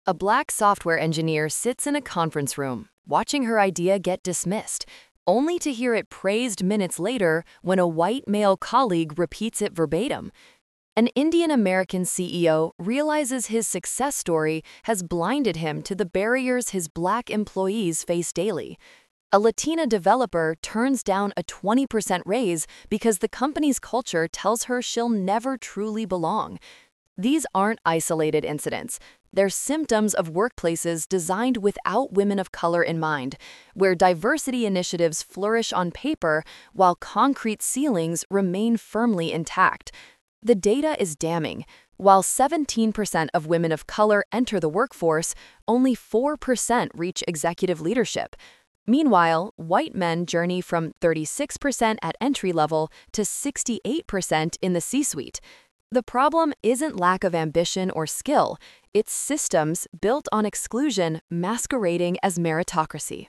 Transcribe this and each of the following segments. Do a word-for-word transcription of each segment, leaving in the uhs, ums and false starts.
A black software engineer sits in a conference room, watching her idea get dismissed, only to hear it praised minutes later when a white male colleague repeats it verbatim. An Indian-American C E O realizes his success story has blinded him to the barriers his black employees face daily. A Latina developer turns down a twenty percent raise because the company's culture tells her she'll never truly belong. These aren't isolated incidents. They're symptoms of workplaces designed without women of color in mind, where diversity initiatives flourish on paper while concrete ceilings remain firmly intact. The data is damning. While seventeen percent of women of color enter the workforce, only four percent reach executive leadership. Meanwhile, white men journey from thirty-six percent at entry level to sixty-eight percent in the C-suite. The problem isn't lack of ambition or skill, it's systems built on exclusion masquerading as meritocracy.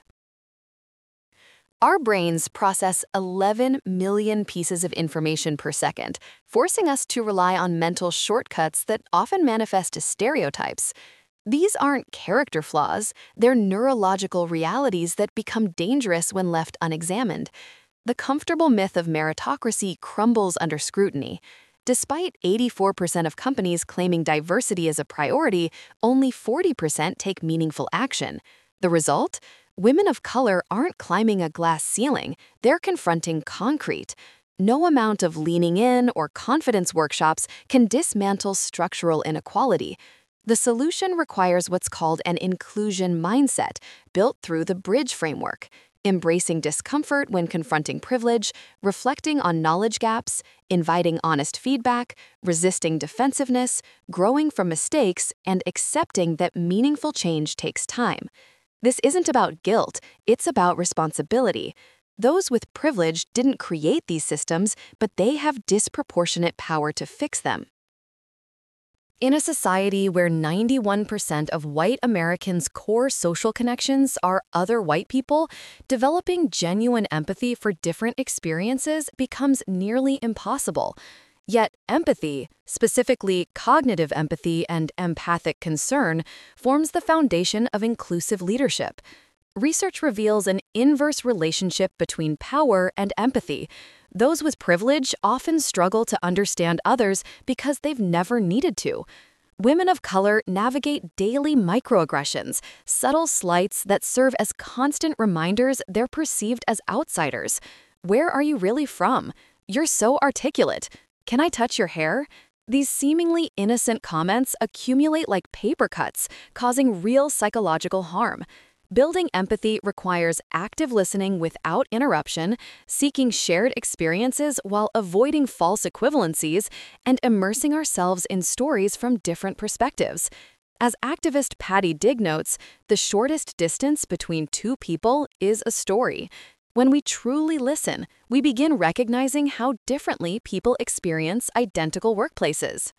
Our brains process eleven million pieces of information per second, forcing us to rely on mental shortcuts that often manifest as stereotypes. These aren't character flaws, they're neurological realities that become dangerous when left unexamined. The comfortable myth of meritocracy crumbles under scrutiny. Despite eighty-four percent of companies claiming diversity as a priority, only forty percent take meaningful action. The result? Women of color aren't climbing a glass ceiling, they're confronting concrete. No amount of leaning in or confidence workshops can dismantle structural inequality. The solution requires what's called an inclusion mindset, built through the BRIDGE framework. Embracing discomfort when confronting privilege, reflecting on knowledge gaps, inviting honest feedback, resisting defensiveness, growing from mistakes, and accepting that meaningful change takes time. This isn't about guilt, it's about responsibility. Those with privilege didn't create these systems, but they have disproportionate power to fix them. In a society where ninety-one percent of white Americans' core social connections are other white people, developing genuine empathy for different experiences becomes nearly impossible. Yet empathy, specifically cognitive empathy and empathic concern, forms the foundation of inclusive leadership. Research reveals an inverse relationship between power and empathy. Those with privilege often struggle to understand others because they've never needed to. Women of color navigate daily microaggressions, subtle slights that serve as constant reminders they're perceived as outsiders. Where are you really from? You're so articulate. Can I touch your hair? These seemingly innocent comments accumulate like paper cuts, causing real psychological harm. Building empathy requires active listening without interruption, seeking shared experiences while avoiding false equivalencies, and immersing ourselves in stories from different perspectives. As activist Patty Digg notes, the shortest distance between two people is a story. When we truly listen, we begin recognizing how differently people experience identical workplaces.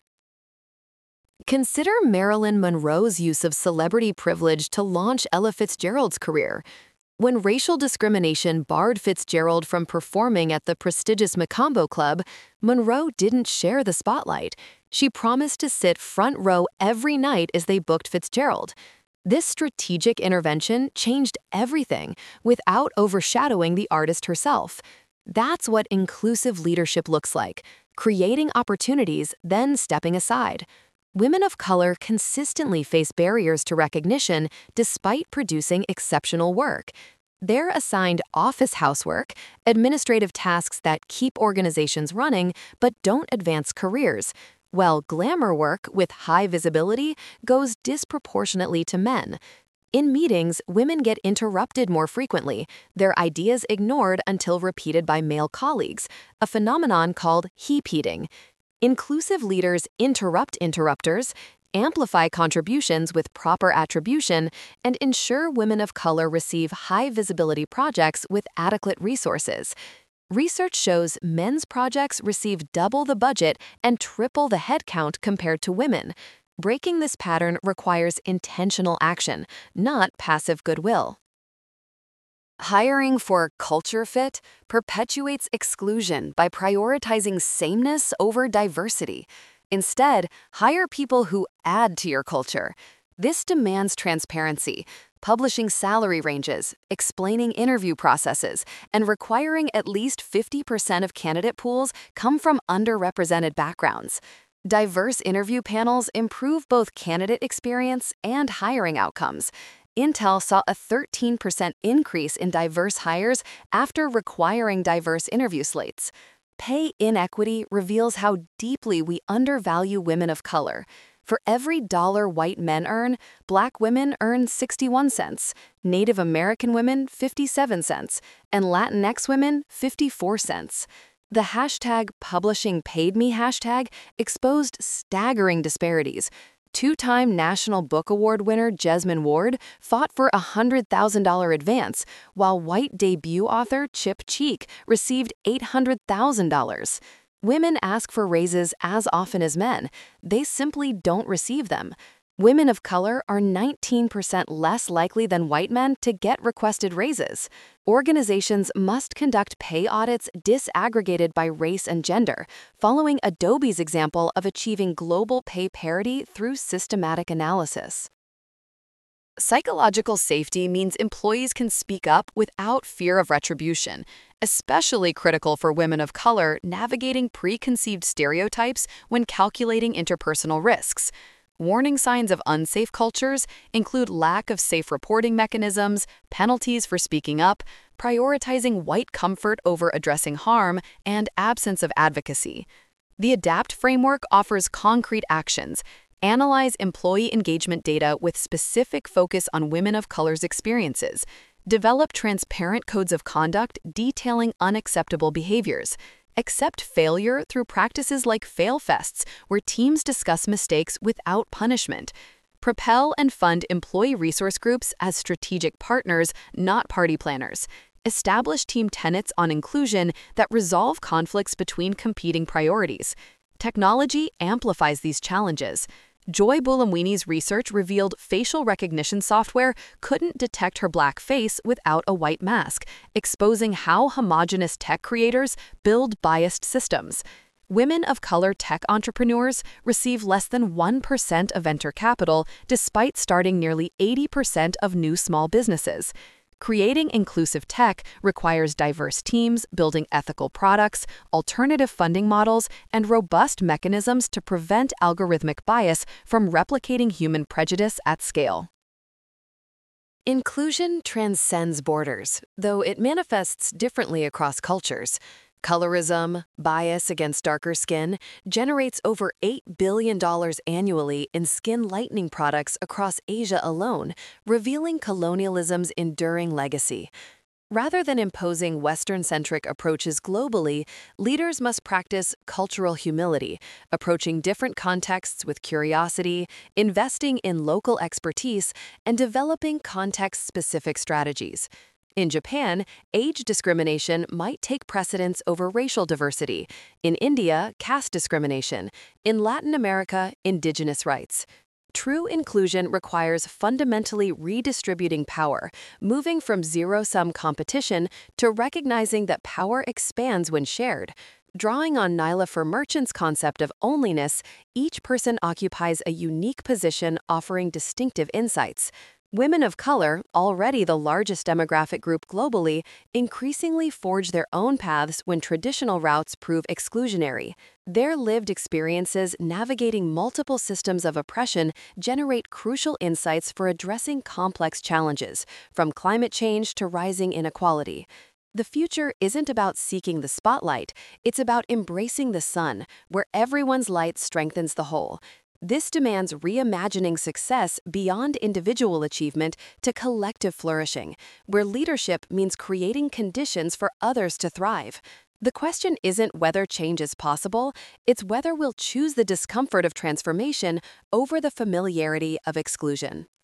Consider Marilyn Monroe's use of celebrity privilege to launch Ella Fitzgerald's career. When racial discrimination barred Fitzgerald from performing at the prestigious Macombo Club, Monroe didn't share the spotlight. She promised to sit front row every night as they booked Fitzgerald. This strategic intervention changed everything without overshadowing the artist herself. That's what inclusive leadership looks like, creating opportunities, then stepping aside. Women of color consistently face barriers to recognition despite producing exceptional work. They're assigned office housework, administrative tasks that keep organizations running but don't advance careers, while glamour work with high visibility goes disproportionately to men. In meetings, women get interrupted more frequently, their ideas ignored until repeated by male colleagues, a phenomenon called heap-eating. Inclusive leaders interrupt interrupters, amplify contributions with proper attribution, and ensure women of color receive high-visibility projects with adequate resources. Research shows men's projects receive double the budget and triple the headcount compared to women. Breaking this pattern requires intentional action, not passive goodwill. Hiring for culture fit perpetuates exclusion by prioritizing sameness over diversity. Instead, hire people who add to your culture. This demands transparency, publishing salary ranges, explaining interview processes, and requiring at least fifty percent of candidate pools come from underrepresented backgrounds. Diverse interview panels improve both candidate experience and hiring outcomes. Intel saw a thirteen percent increase in diverse hires after requiring diverse interview slates. Pay inequity reveals how deeply we undervalue women of color. For every dollar white men earn, Black women earn sixty-one cents, Native American women fifty-seven cents, and Latinx women fifty-four cents. The hashtag PublishingPaidMe hashtag exposed staggering disparities. Two-time National Book Award winner Jesmyn Ward fought for a one hundred thousand dollars advance, while white debut author Chip Cheek received eight hundred thousand dollars. Women ask for raises as often as men. They simply don't receive them. Women of color are nineteen percent less likely than white men to get requested raises. Organizations must conduct pay audits disaggregated by race and gender, following Adobe's example of achieving global pay parity through systematic analysis. Psychological safety means employees can speak up without fear of retribution, especially critical for women of color navigating preconceived stereotypes when calculating interpersonal risks. Warning signs of unsafe cultures include lack of safe reporting mechanisms, penalties for speaking up, prioritizing white comfort over addressing harm, and absence of advocacy. The ADAPT framework offers concrete actions. Analyze employee engagement data with specific focus on women of color's experiences. Develop transparent codes of conduct detailing unacceptable behaviors. Accept failure through practices like fail-fests, where teams discuss mistakes without punishment. Propel and fund employee resource groups as strategic partners, not party planners. Establish team tenets on inclusion that resolve conflicts between competing priorities. Technology amplifies these challenges. Joy Buolamwini's research revealed facial recognition software couldn't detect her black face without a white mask, exposing how homogenous tech creators build biased systems. Women of color tech entrepreneurs receive less than one percent of venture capital despite starting nearly eighty percent of new small businesses. Creating inclusive tech requires diverse teams, building ethical products, alternative funding models, and robust mechanisms to prevent algorithmic bias from replicating human prejudice at scale. Inclusion transcends borders, though it manifests differently across cultures. Colorism, bias against darker skin, generates over eight billion dollars annually in skin lightening products across Asia alone, revealing colonialism's enduring legacy. Rather than imposing Western-centric approaches globally, leaders must practice cultural humility, approaching different contexts with curiosity, investing in local expertise, and developing context-specific strategies. In Japan, age discrimination might take precedence over racial diversity. In India, caste discrimination. In Latin America, indigenous rights. True inclusion requires fundamentally redistributing power, moving from zero-sum competition to recognizing that power expands when shared. Drawing on Nyla Merchant's concept of onlyness, each person occupies a unique position offering distinctive insights. Women of color, already the largest demographic group globally, increasingly forge their own paths when traditional routes prove exclusionary. Their lived experiences navigating multiple systems of oppression generate crucial insights for addressing complex challenges, from climate change to rising inequality. The future isn't about seeking the spotlight, it's about embracing the sun, where everyone's light strengthens the whole. This demands reimagining success beyond individual achievement to collective flourishing, where leadership means creating conditions for others to thrive. The question isn't whether change is possible, it's whether we'll choose the discomfort of transformation over the familiarity of exclusion.